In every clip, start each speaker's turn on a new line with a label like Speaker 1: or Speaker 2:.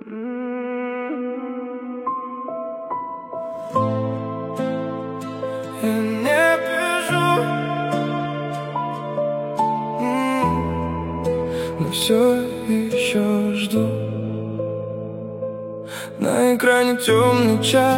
Speaker 1: Я не пишу, но все еще жду. На экране темный чат,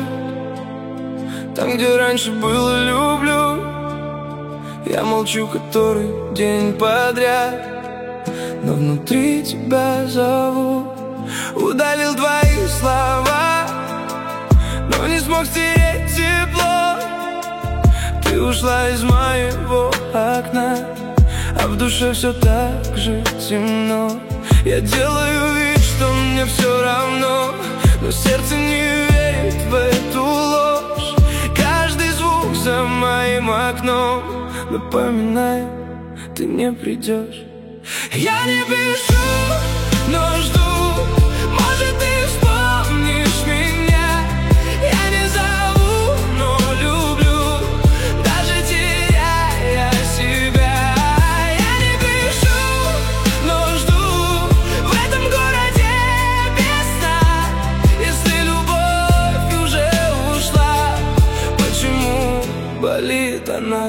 Speaker 1: там, где раньше было люблю. Я молчу который день подряд, но внутри тебя зову. Удалил твои слова, но не смог стереть тепло. Ты ушла из моего окна, а в душе все так же темно. Я делаю вид, что мне все равно, но сердце не верит в эту ложь. Каждый звук за моим окном напоминает, ты не придешь. Я не пишу, но жду. Может, ты вспомнишь меня. Я не зову, но люблю, даже теряя себя. Я не пишу, но жду. В этом городе без сна. Если любовь уже ушла, почему болит она?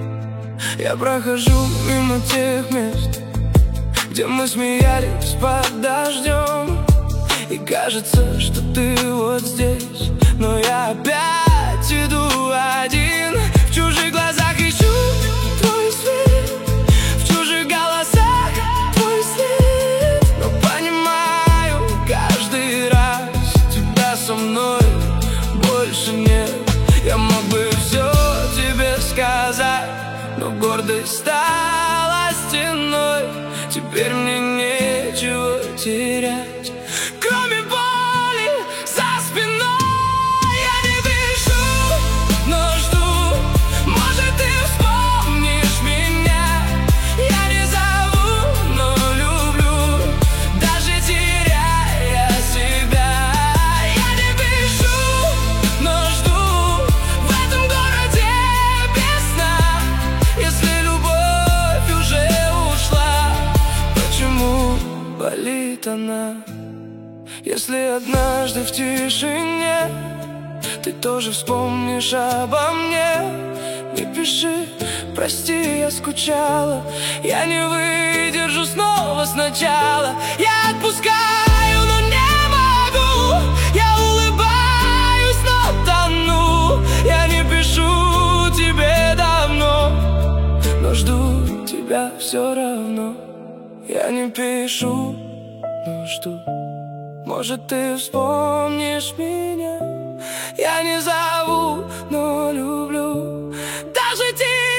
Speaker 1: Я прохожу мимо тех мест, где мы смеялись под дождем, и кажется, что ты вот здесь, но я опять иду один. В чужих глазах ищу твой свет, в чужих голосах твой след. Но понимаю каждый раз, тебя со мной больше нет. Я мог бы все тебе сказать, но гордость стала стеной. Теперь мне нечего терять, кроме боли за спиной. Я не пишу, но жду. Может, ты вспомнишь меня. Я не зову, но люблю, даже теряя себя. Я не пишу, но жду. В этом городе без сна. Если любовь уже ушла, почему болит она? Если однажды в тишине ты тоже вспомнишь обо мне, не пиши, прости, я скучала. Я не выдержу снова сначала. Я отпускаю, но не могу. Я улыбаюсь, но тону. Я не пишу тебе давно, но жду тебя все равно. Я не пишу, но жду. Может, ты вспомнишь меня. Я не зову, но люблю, даже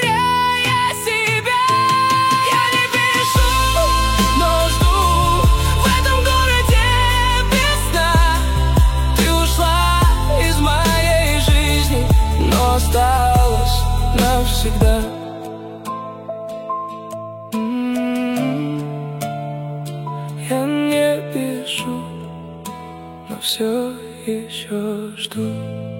Speaker 1: теряя себя. Я не пишу, но жду. В этом городе без сна. Ты ушла из моей жизни, но осталась навсегда. Я не пишу, но все еще жду.